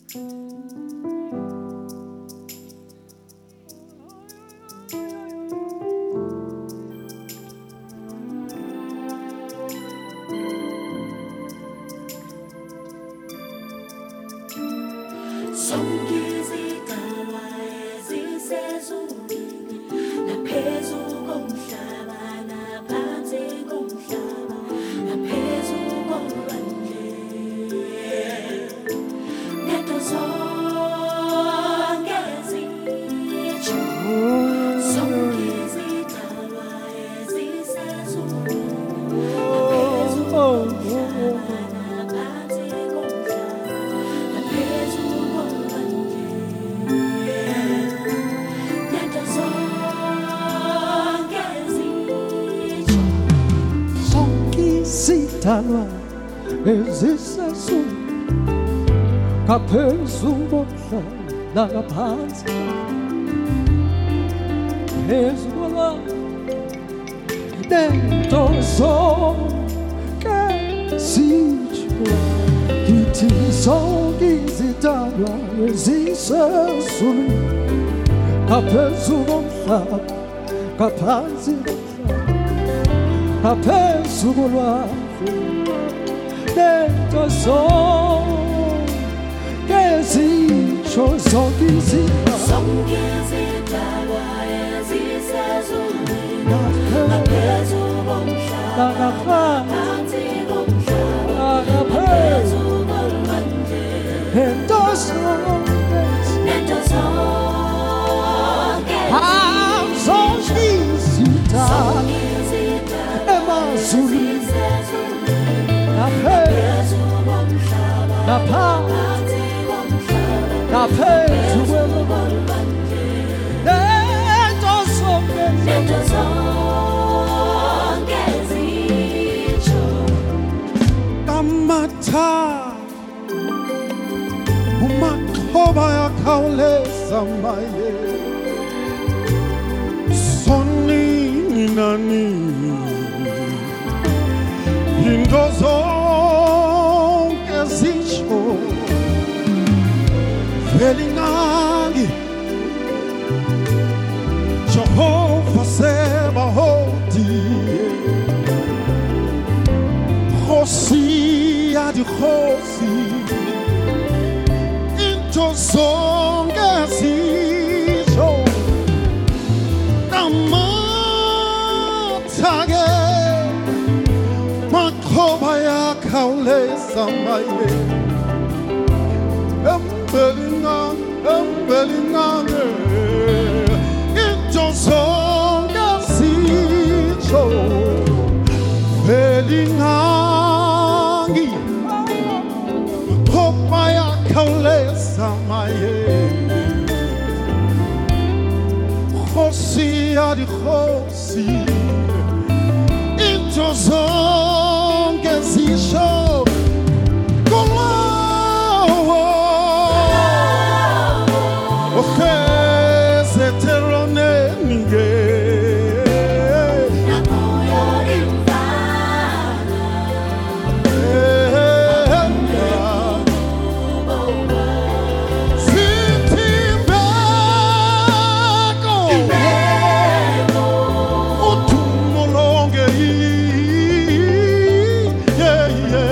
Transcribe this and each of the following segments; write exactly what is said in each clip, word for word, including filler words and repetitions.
Talwa ezisesu kaphezu komhlaba ngaphansi phezu kolwandle nento zonke zitsho ngithi zonke izidalwa ezisesu kaphezu komhlaba ngaphansi komhlaba kaphezu kolwandle nento zonke zitsho zonke izidalwa ezisezulwini ngaphezu komhlaba ngaphansi komhlaba ngaphezu kolwandle nento zonke nento zonke zonke izidalwa emazulwini naphezu komhlaba ngaphansi komhlaba naphezu kolwandle nento zonke nento zonke zitsho kamatha umakhoba yakhawuleza maye sonini nani into zonke zitsho velingangi Jehova Sebaoti Khosi adikhosi into zonke zitsho namathake makhoba yakhawuleza maye embelingange embelingange into zonke zitsho velingangi makhoba yakhawuleza maye khosi adikhosi into zonke zitsho kulawo ohezeteronenge nakuyo imfana sitimbeko uthumolonge yeah yeah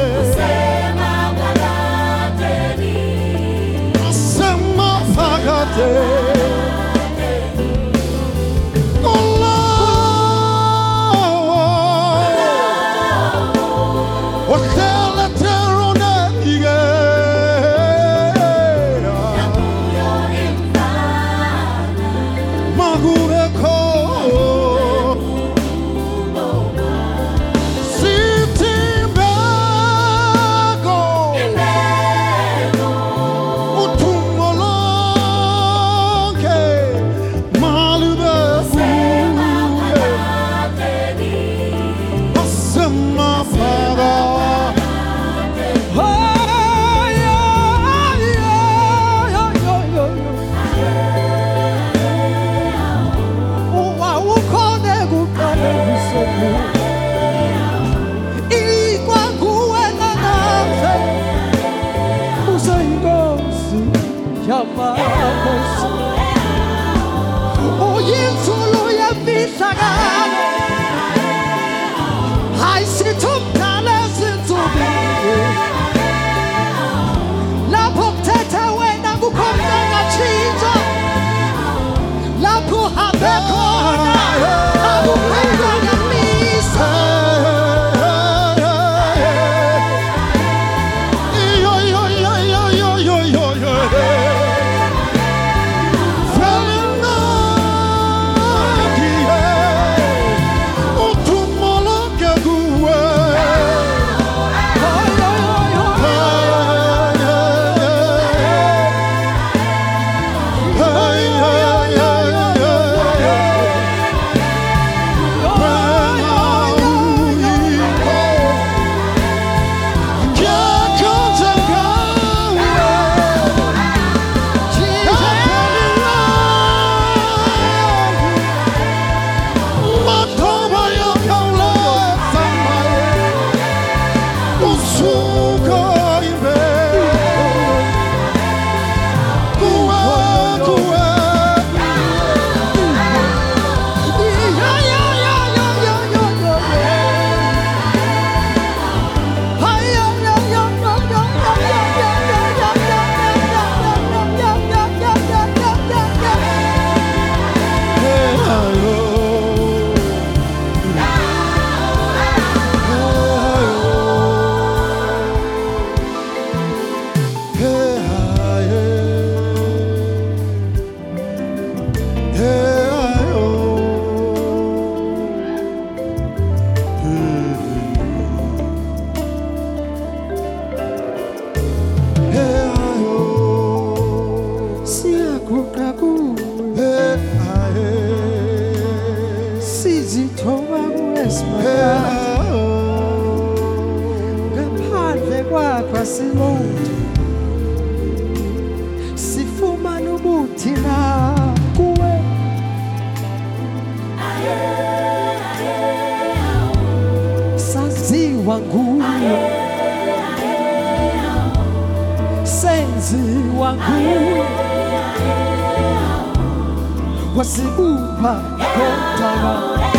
isagalo haisitumtale sintubi lapho kuthethe wena kukhona ngatshintsha lapho hambe khona akuphela ngamisa ngaphandle kwakho silonto sifumana ubuthi na kuwe saziwa nguwe senziwa nguwe wasibupha kodaba